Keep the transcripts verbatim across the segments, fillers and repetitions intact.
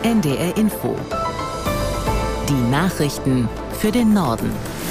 N D R Info. Die Nachrichten für den Norden.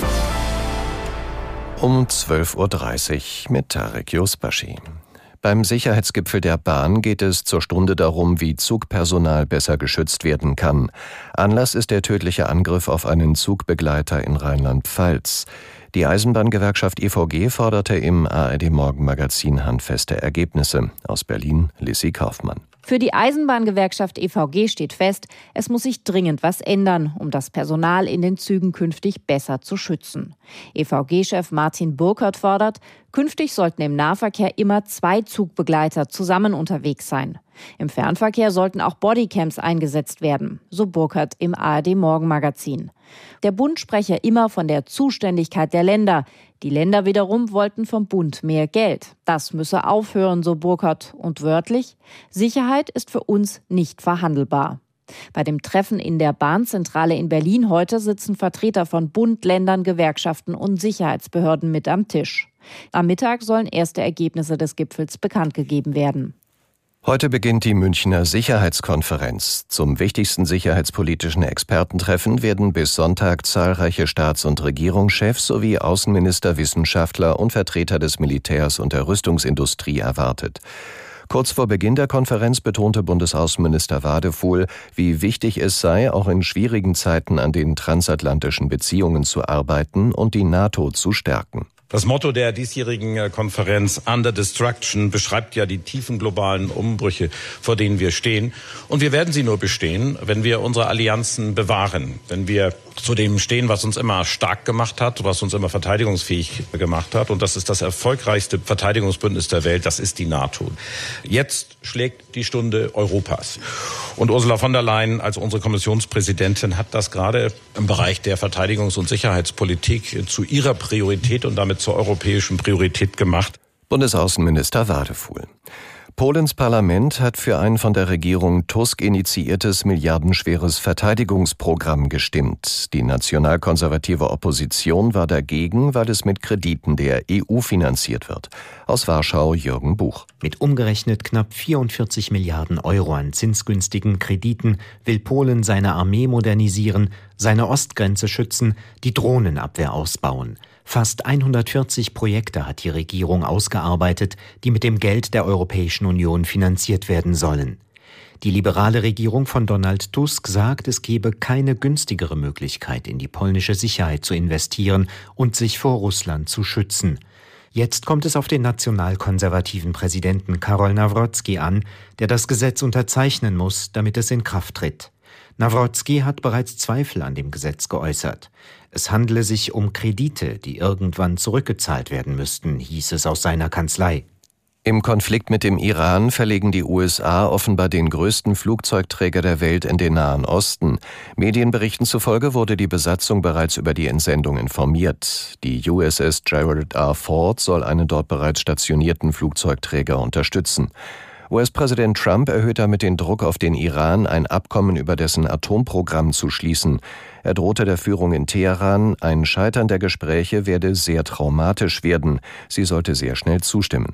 Um zwölf Uhr dreißig mit Tarek Yusbashi. Beim Sicherheitsgipfel der Bahn geht es zur Stunde darum, wie Zugpersonal besser geschützt werden kann. Anlass ist der tödliche Angriff auf einen Zugbegleiter in Rheinland-Pfalz. Die Eisenbahngewerkschaft E V G forderte im A R D-Morgenmagazin handfeste Ergebnisse. Aus Berlin, Lissy Kaufmann. Für die Eisenbahngewerkschaft E V G steht fest, es muss sich dringend was ändern, um das Personal in den Zügen künftig besser zu schützen. E V G-Chef Martin Burkert fordert, künftig sollten im Nahverkehr immer zwei Zugbegleiter zusammen unterwegs sein. Im Fernverkehr sollten auch Bodycams eingesetzt werden, so Burkert im A R D-Morgenmagazin. Der Bund spreche immer von der Zuständigkeit der Länder. Die Länder wiederum wollten vom Bund mehr Geld. Das müsse aufhören, so Burkert. Und wörtlich: Sicherheit ist für uns nicht verhandelbar. Bei dem Treffen in der Bahnzentrale in Berlin heute sitzen Vertreter von Bund, Ländern, Gewerkschaften und Sicherheitsbehörden mit am Tisch. Am Mittag sollen erste Ergebnisse des Gipfels bekannt gegeben werden. Heute beginnt die Münchner Sicherheitskonferenz. Zum wichtigsten sicherheitspolitischen Expertentreffen werden bis Sonntag zahlreiche Staats- und Regierungschefs sowie Außenminister, Wissenschaftler und Vertreter des Militärs und der Rüstungsindustrie erwartet. Kurz vor Beginn der Konferenz betonte Bundesaußenminister Wadefuhl, wie wichtig es sei, auch in schwierigen Zeiten an den transatlantischen Beziehungen zu arbeiten und die NATO zu stärken. Das Motto der diesjährigen Konferenz Under Destruction beschreibt ja die tiefen globalen Umbrüche, vor denen wir stehen. Und wir werden sie nur bestehen, wenn wir unsere Allianzen bewahren, wenn wir zu dem stehen, was uns immer stark gemacht hat, was uns immer verteidigungsfähig gemacht hat. Und das ist das erfolgreichste Verteidigungsbündnis der Welt, das ist die NATO. Jetzt schlägt die Stunde Europas. Und Ursula von der Leyen als unsere Kommissionspräsidentin hat das gerade im Bereich der Verteidigungs- und Sicherheitspolitik zu ihrer Priorität und damit zur europäischen Priorität gemacht. Bundesaußenminister Wadefuhl. Polens Parlament hat für ein von der Regierung Tusk initiiertes milliardenschweres Verteidigungsprogramm gestimmt. Die nationalkonservative Opposition war dagegen, weil es mit Krediten der E U finanziert wird. Aus Warschau Jürgen Buch. Mit umgerechnet knapp vierundvierzig Milliarden Euro an zinsgünstigen Krediten will Polen seine Armee modernisieren, seine Ostgrenze schützen, die Drohnenabwehr ausbauen. Fast hundertvierzig Projekte hat die Regierung ausgearbeitet, die mit dem Geld der Europäischen Union finanziert werden sollen. Die liberale Regierung von Donald Tusk sagt, es gebe keine günstigere Möglichkeit, in die polnische Sicherheit zu investieren und sich vor Russland zu schützen. Jetzt kommt es auf den nationalkonservativen Präsidenten Karol Nawrocki an, der das Gesetz unterzeichnen muss, damit es in Kraft tritt. Nawrocki hat bereits Zweifel an dem Gesetz geäußert. Es handele sich um Kredite, die irgendwann zurückgezahlt werden müssten, hieß es aus seiner Kanzlei. Im Konflikt mit dem Iran verlegen die U S A offenbar den größten Flugzeugträger der Welt in den Nahen Osten. Medienberichten zufolge wurde die Besatzung bereits über die Entsendung informiert. Die U S S Gerald R. Ford soll einen dort bereits stationierten Flugzeugträger unterstützen. U S-Präsident Trump erhöht damit den Druck auf den Iran, ein Abkommen über dessen Atomprogramm zu schließen. Er drohte der Führung in Teheran, ein Scheitern der Gespräche werde sehr traumatisch werden. Sie sollte sehr schnell zustimmen.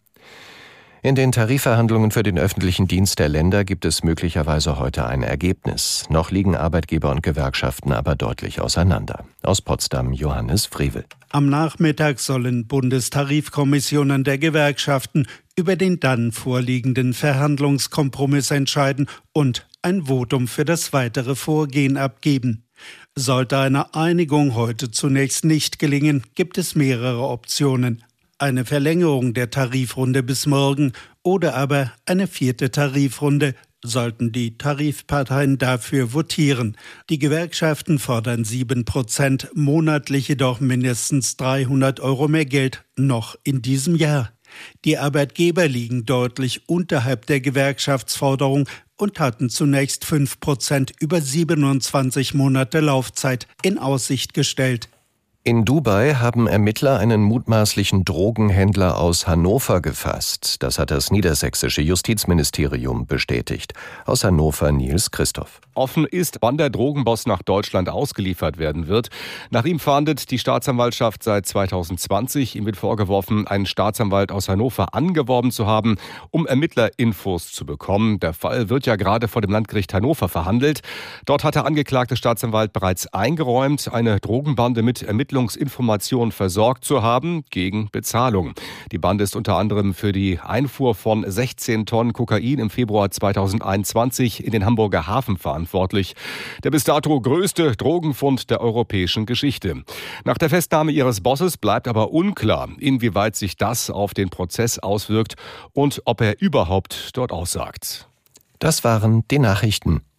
In den Tarifverhandlungen für den öffentlichen Dienst der Länder gibt es möglicherweise heute ein Ergebnis. Noch liegen Arbeitgeber und Gewerkschaften aber deutlich auseinander. Aus Potsdam Johannes Frevel. Am Nachmittag sollen Bundestarifkommissionen der Gewerkschaften über den dann vorliegenden Verhandlungskompromiss entscheiden und ein Votum für das weitere Vorgehen abgeben. Sollte eine Einigung heute zunächst nicht gelingen, gibt es mehrere Optionen. Eine Verlängerung der Tarifrunde bis morgen oder aber eine vierte Tarifrunde, sollten die Tarifparteien dafür votieren. Die Gewerkschaften fordern sieben Prozent, monatlich jedoch mindestens dreihundert Euro mehr Geld noch in diesem Jahr. Die Arbeitgeber liegen deutlich unterhalb der Gewerkschaftsforderung und hatten zunächst fünf Prozent über siebenundzwanzig Monate Laufzeit in Aussicht gestellt. In Dubai haben Ermittler einen mutmaßlichen Drogenhändler aus Hannover gefasst. Das hat das niedersächsische Justizministerium bestätigt. Aus Hannover Nils Christoph. Offen ist, wann der Drogenboss nach Deutschland ausgeliefert werden wird. Nach ihm fahndet die Staatsanwaltschaft seit zweitausendzwanzig. Ihm wird vorgeworfen, einen Staatsanwalt aus Hannover angeworben zu haben, um Ermittlerinfos zu bekommen. Der Fall wird ja gerade vor dem Landgericht Hannover verhandelt. Dort hat der angeklagte Staatsanwalt bereits eingeräumt, eine Drogenbande mit Ermittlungsinformationen versorgt zu haben gegen Bezahlung. Die Bande ist unter anderem für die Einfuhr von sechzehn Tonnen Kokain im Februar zweitausendeinundzwanzig in den Hamburger Hafen verantwortlich. Der bis dato größte Drogenfund der europäischen Geschichte. Nach der Festnahme ihres Bosses bleibt aber unklar, inwieweit sich das auf den Prozess auswirkt und ob er überhaupt dort aussagt. Das waren die Nachrichten.